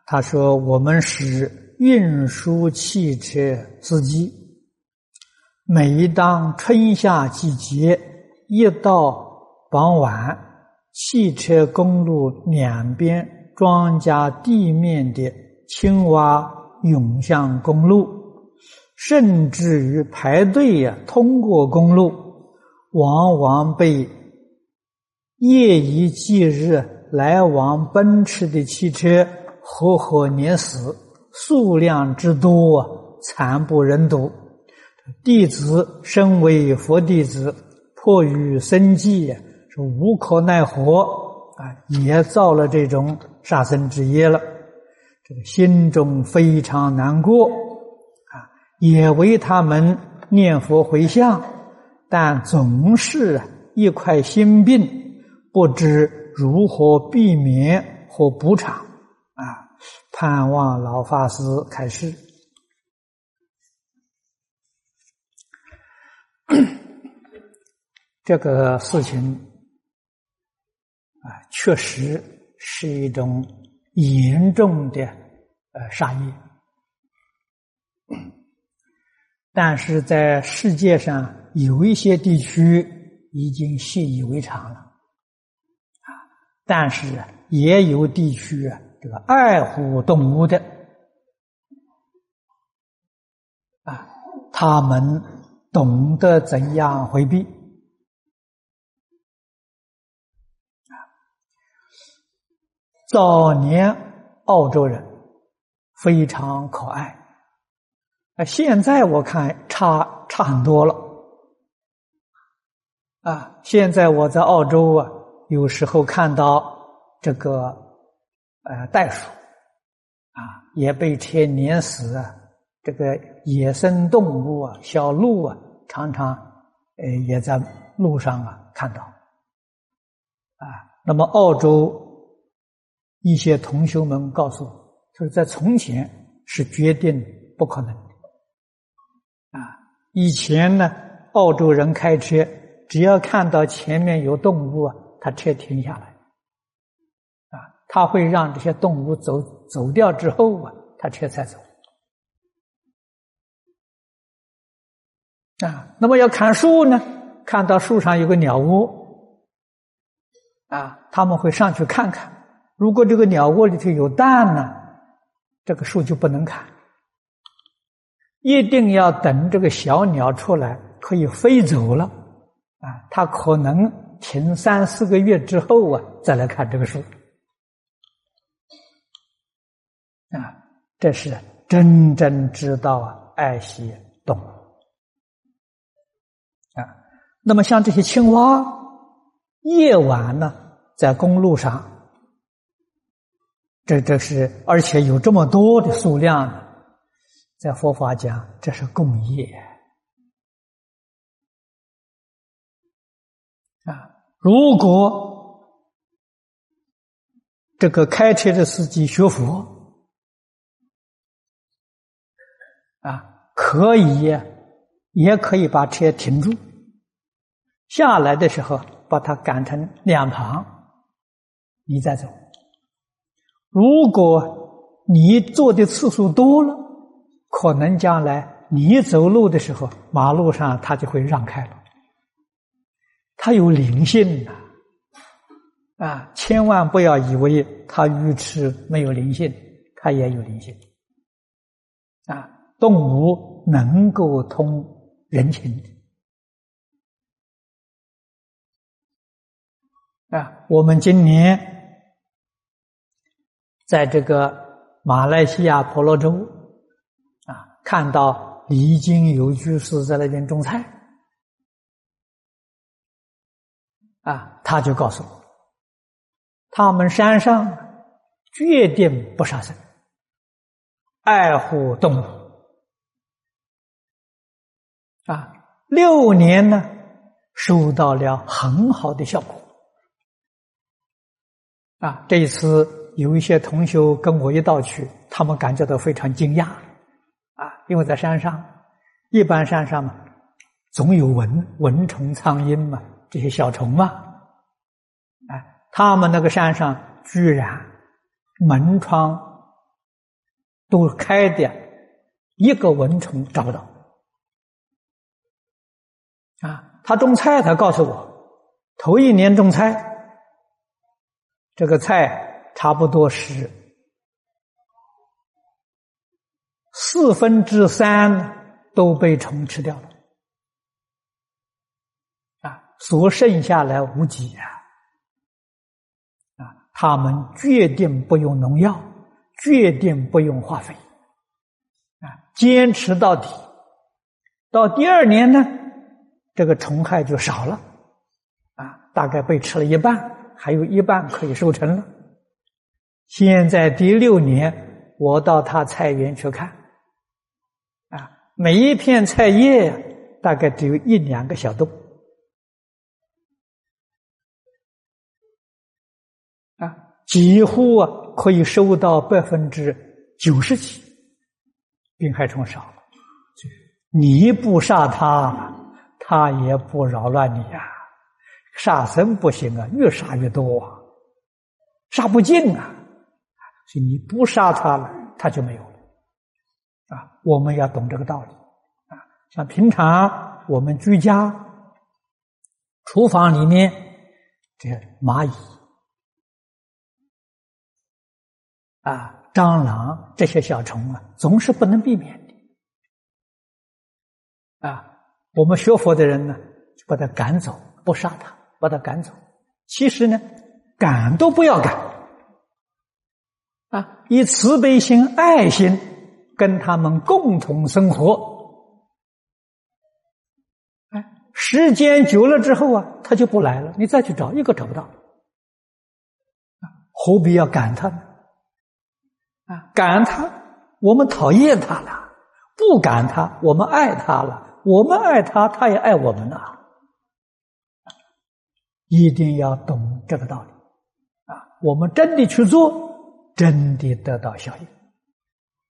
他说我们是运输汽车司机，每当春夏季节一到傍晚，汽车公路两边庄稼地面的青蛙涌向公路，甚至于排队通过公路，往往被夜以继日来往奔驰的汽车活活碾死，数量之多惨不忍睹。弟子身为佛弟子，迫于生计是无可奈何也造了这种杀生之业了。这个心中非常难过也为他们念佛回向，但总是一块心病，不知如何避免或补偿盼望老法师开示。这个事情确实是一种严重的杀业，但是在世界上有一些地区已经习以为常了但是也有地区这个爱护动物的他们懂得怎样回避早年澳洲人非常可爱现在我看差很多了现在我在澳洲有时候看到这个袋鼠也被车碾死这个野生动物小鹿常常也在路上看到那么澳洲一些同学们告诉我，就是在从前是决定不可能的以前呢，澳洲人开车只要看到前面有动物他车停下来他会让这些动物走掉之后他车才走那么要砍树呢，看到树上有个鸟窝他们会上去看看，如果这个鸟窝里头有蛋呢，这个树就不能砍，一定要等这个小鸟出来可以飞走了它可能停3-4个月之后再来看这个树这是真正知道爱惜动物那么像这些青蛙夜晚呢在公路上这是而且有这么多的数量在佛法讲这是共业如果这个开车的司机学佛也可以把车停住，下来的时候把它赶成两旁，你再走。如果你做的次数多了，可能将来你走路的时候，马路上它就会让开了。它有灵性千万不要以为它愚痴没有灵性，它也有灵性动物能够通人情我们今年在这个马来西亚婆罗洲看到离经有居士在那边种菜他就告诉我，他们山上决定不杀生，爱护动物6年呢收到了很好的效果这一次有一些同学跟我一道去，他们感觉到非常惊讶因为在山上一般山上嘛总有蚊虫苍蝇嘛，这些小虫嘛他们那个山上居然门窗都开的一个蚊虫找不到。他种菜，他告诉我，头一年种菜，这个菜差不多是3/4都被虫吃掉了，所剩下来无几他们决定不用农药，决定不用化肥，坚持到底。到第2年呢，这个虫害就少了，大概被吃了一半，还有一半可以收成了。现在第6年，我到他菜园去看，每一片菜叶大概只有1、2个小洞，几乎可以收到90%几，病害虫少了。你不杀它，它也不扰乱你杀生不行越杀越多杀不尽所以你不杀它了，它就没有了我们要懂这个道理像平常我们居家厨房里面这蚂蚁蟑螂这些小虫总是不能避免的我们学佛的人呢，就把它赶走，不杀它，把它赶走。其实呢，赶都不要赶以慈悲心、爱心跟他们共同生活。时间久了之后他就不来了，你再去找一个找不到，何必要赶他呢？赶他，我们讨厌他了；不赶他，我们爱他了。我们爱他，他也爱我们一定要懂这个道理我们真的去做，真的得到效益。